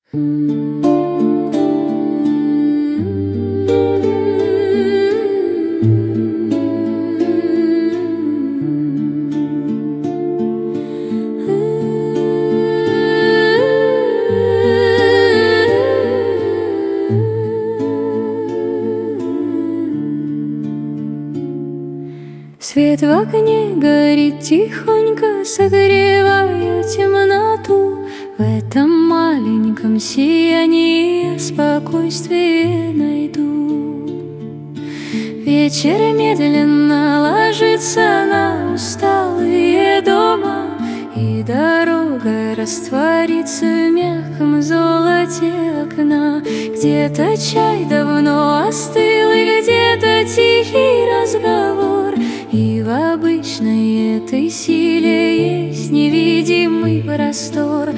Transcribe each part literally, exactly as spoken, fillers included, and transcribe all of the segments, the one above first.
Свет в окне горит тихонько, согревая темноту. В этом маленьком сиянии я спокойствие найду. Вечер медленно ложится на усталые дома, и дорога растворится в мягком золоте окна. Где-то чай давно остыл, и где-то тихий разговор, и в обычной этой силе есть невидимый простор.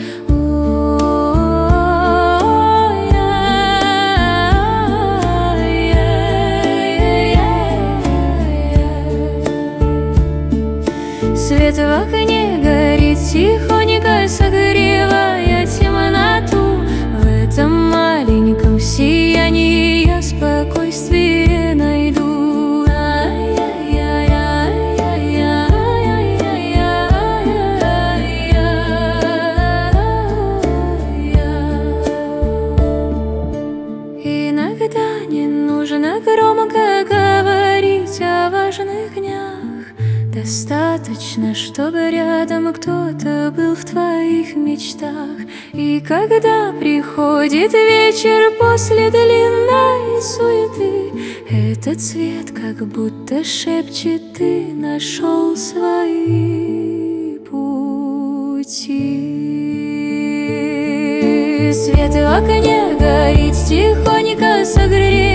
Свет в окне горит тихонько, согревая темноту. В этом маленьком сиянии я спокойствие найду. Иногда не нужно громко говорить о важных днях. Достаточно, чтобы рядом кто-то был в твоих мечтах. И когда приходит вечер после длинной суеты, этот свет как будто шепчет: ты нашел свои пути. Свет в окне горит тихонько, согревая